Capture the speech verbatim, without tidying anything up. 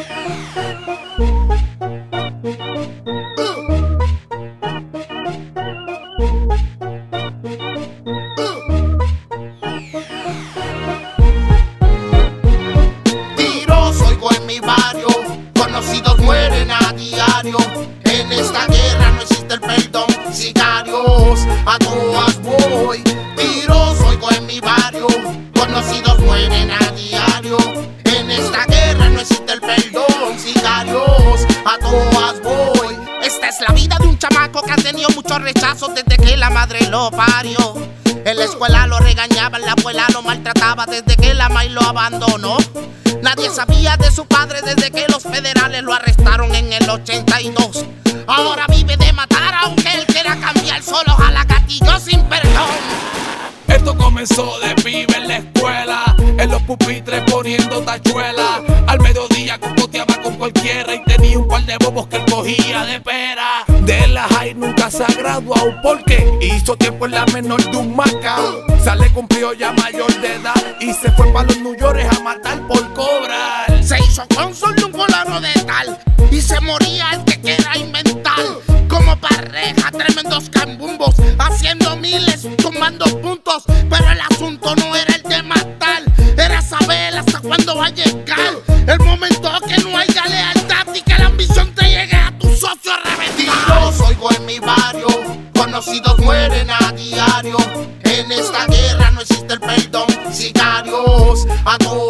Tiros oigo en mi barrio, conocidos mueren a diario. En esta guerra no existe el perdón, sicarios, a todas voy. Tiros oigo en mi barrio, conocidos mueren a diario. En esta guerra no existe el perdón, sicarios, a todas voy. Esta es la vida de un chamaco que ha tenido muchos rechazos desde que la madre lo parió. En la escuela lo regañaban, la abuela lo maltrataba desde que la maíz lo abandonó. Nadie sabía de su padre desde que los federales lo arrestaron en el ochenta y dos. Ahora vive de matar aunque él quiera cambiar, solo jala gatillo sin perdón. Esto comenzó de pibe en la escuela, en los pupitres poniendo tachuela. Al mediodía cocoteaba con cualquiera y tenía un par de bobos que él cogía de pera. De la high nunca se ha graduado porque hizo tiempo en la menor de un Macao. Sale cumplió ya mayor de edad y se fue para los New York a matar por cobrar. Se hizo cónsul de un fulano de tal y se moría el que quiera inventar. Como pareja, tremendos cambumbos, haciendo miles, tomando puntos. Pero el asunto no era el de matar, era saber hasta cuándo va a llegar el momento que no haya lealtad y que la ambición te llegue a tu socio a reventar. Tiros oigo en mi barrio, conocidos mueren a diario. En esta guerra no existe el perdón, sicarios, a todos